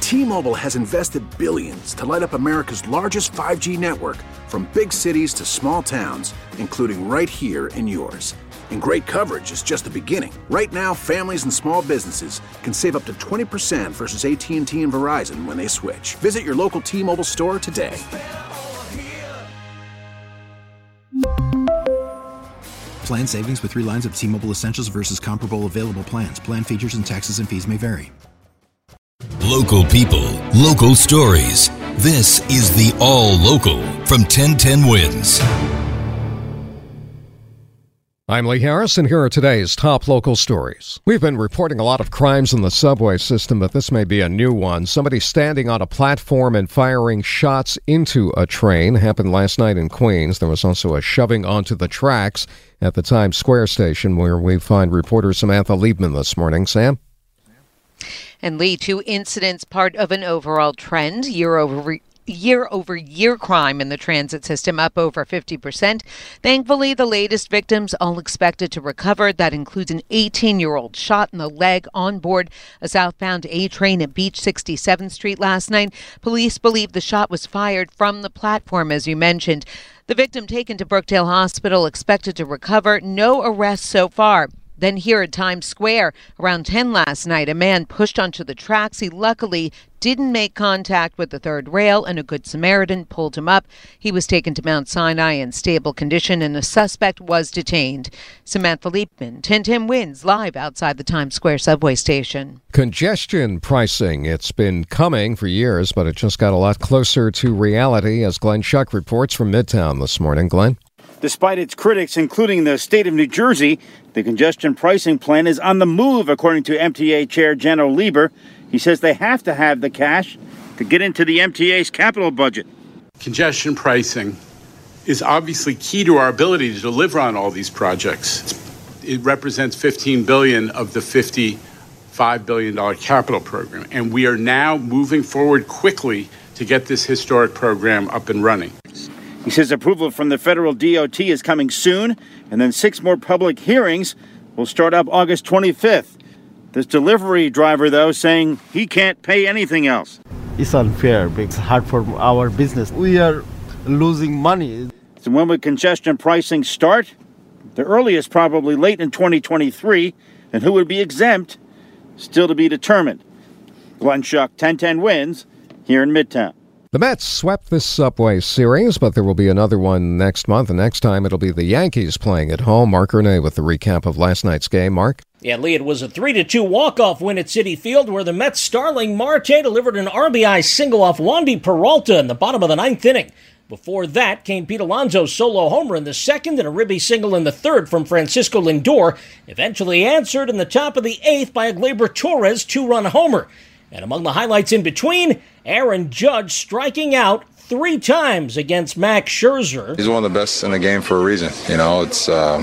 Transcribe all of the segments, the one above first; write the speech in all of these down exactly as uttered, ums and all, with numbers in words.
T-Mobile has invested billions to light up America's largest five G network, from big cities to small towns, including right here in yours. And great coverage is just the beginning. Right now, families and small businesses can save up to twenty percent versus A T and T and Verizon when they switch. Visit your local T-Mobile store today. Plan savings with three lines of T-Mobile Essentials versus comparable available plans. Plan features and taxes and fees may vary. Local people, local stories. This is the All Local from ten ten Wins. I'm Lee Harris, and here are today's top local stories. We've been reporting a lot of crimes in the subway system, but this may be a new one. Somebody standing on a platform and firing shots into a train happened last night in Queens. There was also a shoving onto the tracks at the Times Square station, where we find reporter Samantha Liebman this morning. Sam? And Lee, two incidents, part of an overall trend, year over year-over-year crime in the transit system up over fifty percent. Thankfully, the latest victims all expected to recover. That includes an eighteen-year-old shot in the leg on board a southbound A train at Beach sixty-seventh Street last night. Police believe the shot was fired from the platform, as you mentioned. The victim taken to Brookdale Hospital, expected to recover. No arrests so far. Then here at Times Square, around ten last night, a man pushed onto the tracks. He luckily didn't make contact with the third rail, and a Good Samaritan pulled him up. He was taken to Mount Sinai in stable condition, and the suspect was detained. Samantha Liebman, ten ten Wins, live outside the Times Square subway station. Congestion pricing. It's been coming for years, but it just got a lot closer to reality, as Glenn Schuck reports from Midtown this morning. Glenn? Despite its critics, including the state of New Jersey, the congestion pricing plan is on the move, according to M T A Chair Janno Lieber. He says they have to have the cash to get into the M T A's capital budget. Congestion pricing is obviously key to our ability to deliver on all these projects. It represents fifteen billion dollars of the fifty-five billion dollars capital program, and we are now moving forward quickly to get this historic program up and running. He says approval from the federal D O T is coming soon, and then six more public hearings will start up August twenty-fifth. This delivery driver, though, saying he can't pay anything else. It's unfair. It's hard for our business. We are losing money. So when will congestion pricing start? The earliest probably late in twenty twenty-three, and who would be exempt? Still to be determined. Glenn Schuck, ten ten Wins, here in Midtown. The Mets swept this Subway Series, but there will be another one next month, and next time it'll be the Yankees playing at home. Mark Ernay with the recap of last night's game. Mark? Yeah, Lee, it was a three to two walk-off win at Citi Field, where the Mets' Starling Marte delivered an R B I single off Wandy Peralta in the bottom of the ninth inning. Before that came Pete Alonso's solo homer in the second and a ribby single in the third from Francisco Lindor, eventually answered in the top of the eighth by a Gleyber Torres two-run homer. And among the highlights in between, Aaron Judge striking out three times against Max Scherzer. He's one of the best in the game for a reason. You know, it's um,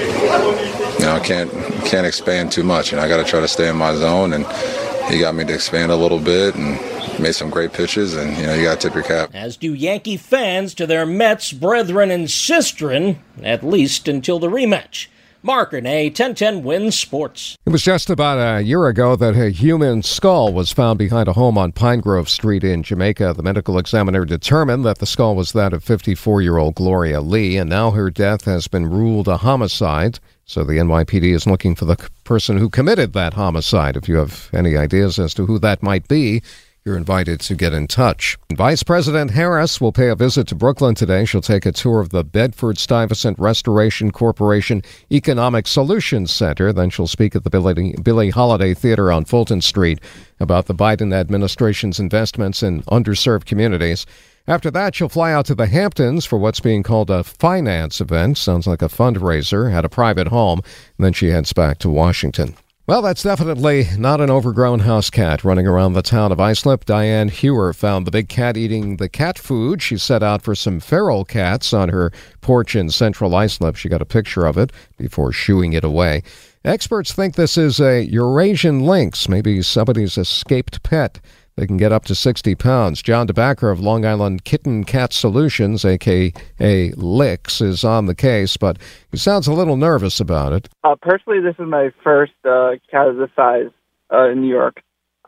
you know, I can't can't expand too much, and I got to try to stay in my zone. And he got me to expand a little bit and made some great pitches. And you know, you got to tip your cap. As do Yankee fans to their Mets brethren and sistren, at least until the rematch. Mark Ernay, ten ten Wins Sports. It was just about a year ago that a human skull was found behind a home on Pine Grove Street in Jamaica. The medical examiner determined that the skull was that of fifty-four-year-old Gloria Lee, and now her death has been ruled a homicide. So the N Y P D is looking for the person who committed that homicide. If you have any ideas as to who that might be, you're invited to get in touch. Vice President Harris will pay a visit to Brooklyn today. She'll take a tour of the Bedford-Stuyvesant Restoration Corporation Economic Solutions Center. Then she'll speak at the Billie, Billie Holiday Theater on Fulton Street about the Biden administration's investments in underserved communities. After that, she'll fly out to the Hamptons for what's being called a finance event. Sounds like a fundraiser at a private home. And then she heads back to Washington. Well, that's definitely not an overgrown house cat running around the town of Islip. Diane Hewer found the big cat eating the cat food. She set out for some feral cats on her porch in central Islip. She got a picture of it before shooing it away. Experts think this is a Eurasian lynx, maybe somebody's escaped pet. They can get up to sixty pounds. John DeBacker of Long Island Kitten Cat Solutions, a k a. Licks, is on the case, but he sounds a little nervous about it. Uh, personally, this is my first uh, cat of this size uh, in New York.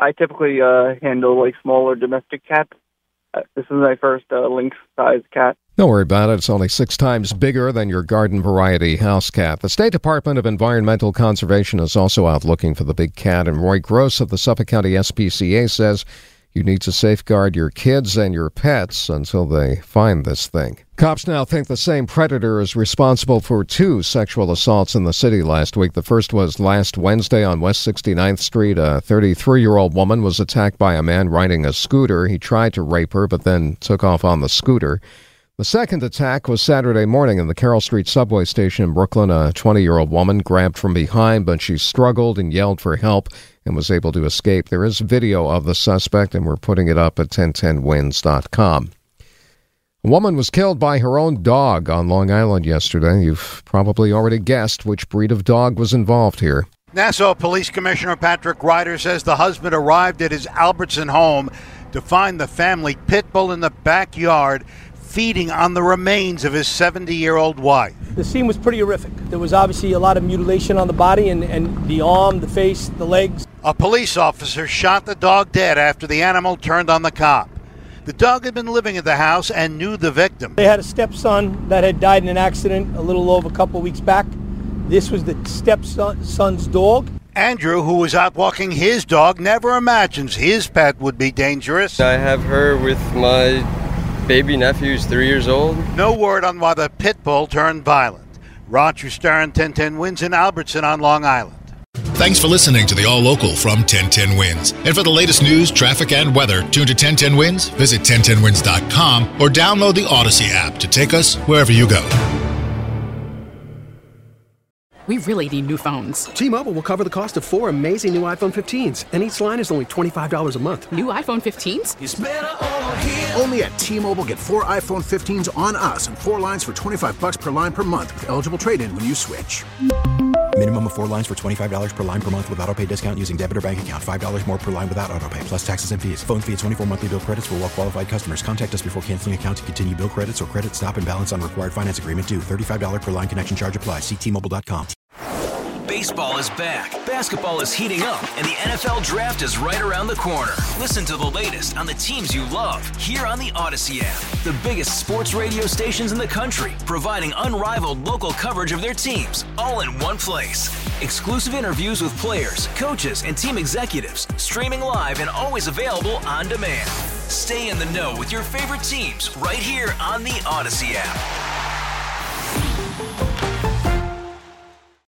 I typically uh, handle like smaller domestic cats. Uh, this is my first uh, lynx-sized cat. Don't worry about it. It's only six times bigger than your garden variety house cat. The State Department of Environmental Conservation is also out looking for the big cat, and Roy Gross of the Suffolk County S P C A says you need to safeguard your kids and your pets until they find this thing. Cops now think the same predator is responsible for two sexual assaults in the city last week. The first was last Wednesday on West sixty-ninth Street. A thirty-three-year-old woman was attacked by a man riding a scooter. He tried to rape her, but then took off on the scooter. The second attack was Saturday morning in the Carroll Street subway station in Brooklyn. A twenty-year-old woman grabbed from behind, but she struggled and yelled for help and was able to escape. There is video of the suspect, and we're putting it up at ten ten wins dot com. A woman was killed by her own dog on Long Island yesterday. You've probably already guessed which breed of dog was involved here. Nassau Police Commissioner Patrick Ryder says the husband arrived at his Albertson home to find the family pit bull in the backyard feeding on the remains of his seventy-year-old wife. The scene was pretty horrific. There was obviously a lot of mutilation on the body and, and the arm, the face, the legs. A police officer shot the dog dead after the animal turned on the cop. The dog had been living at the house and knew the victim. They had a stepson that had died in an accident a little over a couple of weeks back. This was the stepson's dog. Andrew, who was out walking his dog, never imagines his pet would be dangerous. I have her with my baby nephew, who's three years old. No word on why the pit bull turned violent. Roger Stern, ten ten Wins in Albertson on Long Island. Thanks for listening to the All Local from ten ten Wins. And for the latest news, traffic, and weather, tune to ten ten Wins, visit ten ten wins dot com, or download the Odyssey app to take us wherever you go. We really need new phones. T-Mobile will cover the cost of four amazing new iPhone fifteens, and each line is only twenty-five dollars a month. New iPhone fifteens? It's better over here. Only at T-Mobile, get four iPhone fifteens on us and four lines for twenty-five bucks per line per month with eligible trade-in when you switch. Minimum of four lines for twenty-five dollars per line per month with autopay discount using debit or bank account. five dollars more per line without autopay, plus taxes and fees. Phone fee at twenty-four monthly bill credits for well-qualified customers. Contact us before canceling account to continue bill credits or credit stop and balance on required finance agreement due. thirty-five dollars per line connection charge applies. See T Mobile dot com. Baseball is back, basketball is heating up, and the N F L Draft is right around the corner. Listen to the latest on the teams you love here on the Odyssey app. The biggest sports radio stations in the country, providing unrivaled local coverage of their teams, all in one place. Exclusive interviews with players, coaches, and team executives, streaming live and always available on demand. Stay in the know with your favorite teams right here on the Odyssey app.